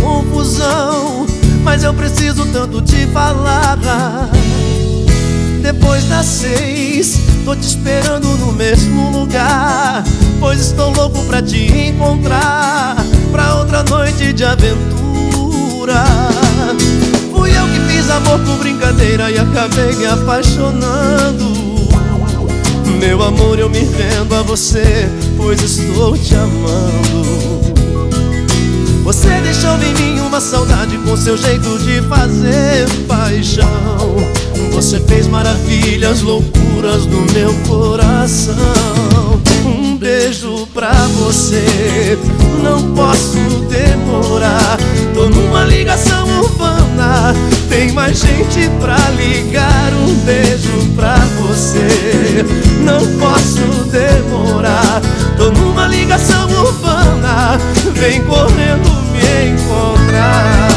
confusão, mas eu preciso tanto te falar. Depois das 6, tô te esperando no mesmo lugar, pois estou louco pra te encontrar, pra outra noite de aventura. Fui eu que fiz amor por brincadeira e acabei me apaixonando. Meu amor, eu me rendo a você, pois estou te amando. Você deixou em mim uma saudade com seu jeito de fazer paixão. Você fez maravilhas, loucuras no meu coração. Um beijo pra você, não posso demorar. Tô numa ligação urbana, tem mais gente pra ligar. Um beijo pra você, não posso demorar. Tô numa ligação urbana, vem correndo me encontrar.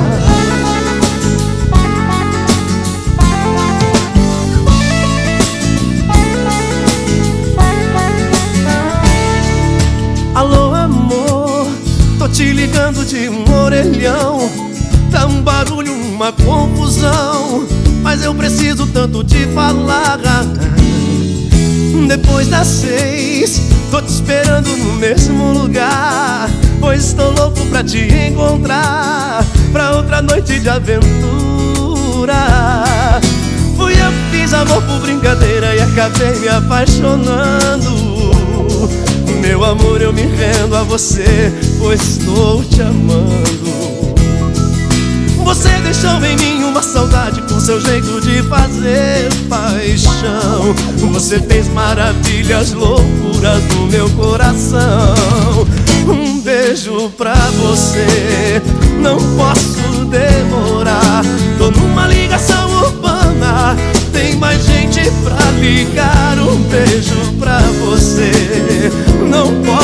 Alô, amor, tô te ligando de um orelhão. Tá um barulho, uma confusão, mas eu preciso tanto te falar. Depois das 6, tô te esperando no mesmo lugar, pois estou louco pra te encontrar, pra outra noite de aventura. Fui eu que fiz amor por brincadeira e acabei me apaixonando. Meu amor, eu me rendo a você, pois estou te amando. Você deixou em mim uma saudade com seu jeito de fazer paixão. Você fez maravilhas, loucuras no meu coração. Um beijo pra você, não posso demorar. Tô numa ligação urbana, tem mais gente pra ligar. Um beijo pra você, não posso